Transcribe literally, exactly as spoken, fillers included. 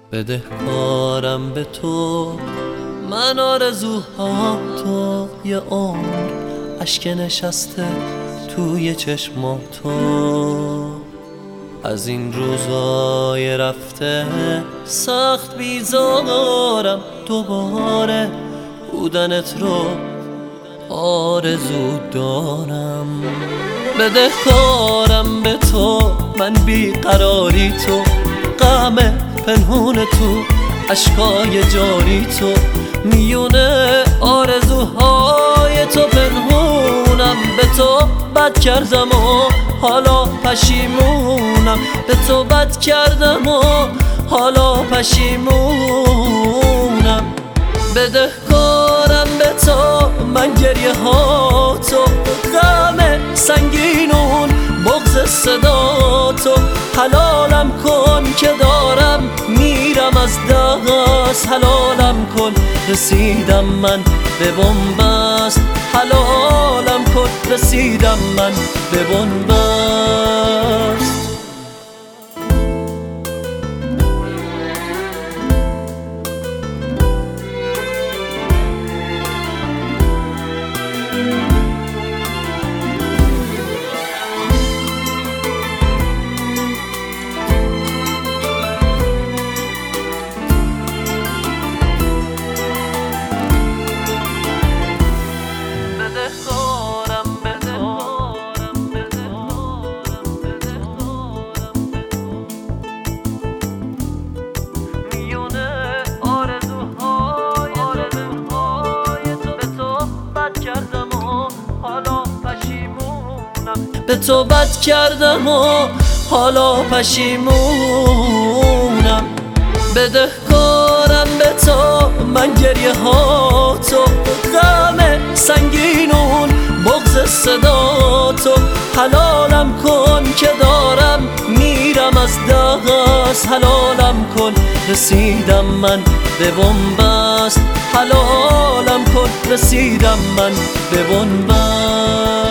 بدهکارم به تو، من آرزوها تو، یه عمر اشک نشسته توی چشم تو. از این روزای رفته سخت بیزارم، دوباره بودنت رو آرزو دارم. بدهکارم به تو، من بیقراری تو، غم پنهون تو، اشکای جاری تو، میونه آرزوهای تو پنهونم. به تو بد کردم و حالا پشیمونم، به تو بد کردم و حالا پشیمونم. بدهکارم به تو، من گریه ها تو، غم سنگینون، بغض صدا تو. حلالم کن که دارم میرم از دست، حلالم کن رسیدم من به بنبست، حلالم کن رسیدم من به بنبست. به تو بد کردم و حالا پشیمونم. بدهکارم به تو، من گریه ها تو، غم سنگینون، بغض صدا تو. حلالم کن که دارم میرم از دست، حلالم کن رسیدم من به بنبست، حلالم کن رسیدم من به بنبست.